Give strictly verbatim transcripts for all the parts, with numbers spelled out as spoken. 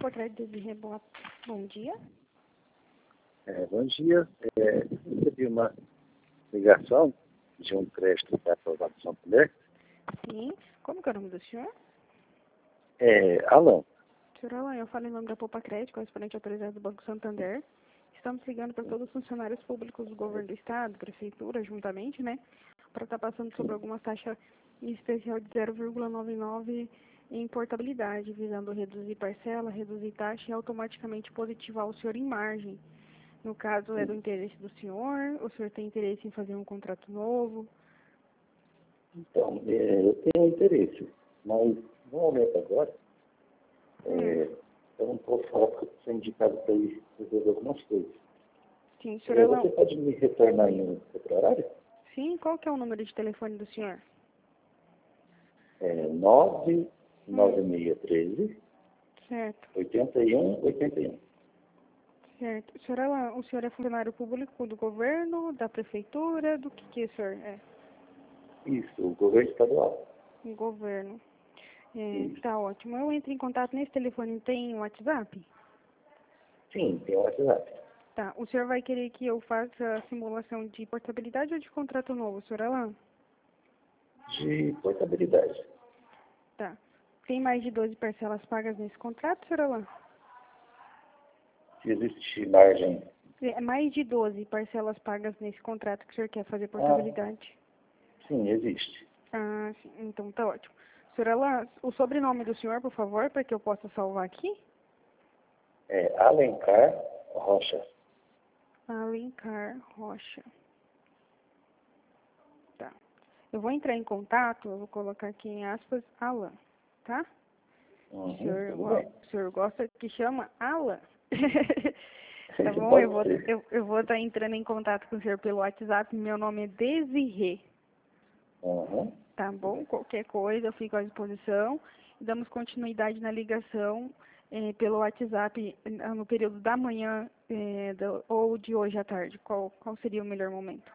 Poupa Crédito de Rebote. Bom dia. É, bom dia. É, eu recebi uma ligação de um crédito da aprovado de Santander. Sim. Como que é o nome do senhor? É, Alan. Senhor Alan, eu falo em nome da Poupa Crédito, correspondente autorizado do Banco Santander. Estamos ligando para todos os funcionários públicos do governo do estado, prefeitura, juntamente, né? Para estar passando sobre alguma taxa especial de zero vírgula noventa e nove em portabilidade, visando reduzir parcela, reduzir taxa e automaticamente positivar o senhor em margem. No caso, é do interesse do senhor? O senhor tem interesse em fazer um contrato novo? Então, é, eu tenho interesse, mas no momento agora, é, Hum. eu não posso ser indicado para ir resolver algumas coisas. Sim, senhor É, Alan. você pode me retornar em um outro horário? Sim, qual que é o número de telefone do senhor? É nove nove Hum. seis um três, Certo, oito um oito um. certo. Senhor Alan, o senhor é funcionário público do governo, da prefeitura, do que que o senhor é? Isso, o governo estadual. Um governo. É, Isso. tá ótimo. Eu entro em contato nesse telefone, tem WhatsApp? Sim, tem o WhatsApp. Tá. O senhor vai querer que eu faça a simulação de portabilidade ou de contrato novo, senhor Alan? De portabilidade. Tá. Tem mais de doze parcelas pagas nesse contrato, senhor Alan? Se existe margem. É mais de doze parcelas pagas nesse contrato que o senhor quer fazer Ah, portabilidade. sim, existe. Ah, sim. Então tá ótimo. Senhor Alan, o sobrenome do senhor, por favor, para que eu possa salvar aqui? É Alencar Rocha. Alencar Rocha. Tá. Eu vou entrar em contato, eu vou colocar aqui em aspas, Alan, tá? O Uhum, senhor, tudo go- bem. o senhor gosta que chama Alan? Tá bom? Eu Pode vou ser. eu, eu vou estar entrando em contato com o senhor pelo WhatsApp. Meu nome é Desirê. Uhum, Tá tudo bom? bem. Qualquer coisa eu fico à disposição. E damos continuidade na ligação eh, pelo WhatsApp eh, no período da manhã eh, do- ou de hoje à tarde. Qual, qual seria o melhor momento?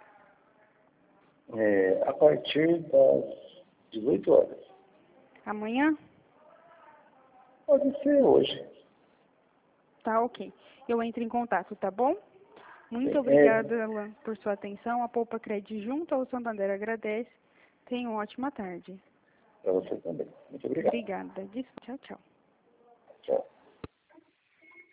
É, a partir das dezoito horas. Amanhã? Pode ser hoje. Tá ok. Eu entro em contato, tá bom? Muito Bem, é, obrigada, Alan, por sua atenção. A Poupa Crédito junto ao Santander agradece. Tenha uma ótima tarde. para você também. Muito obrigado. Obrigada. Tchau, tchau. Tchau.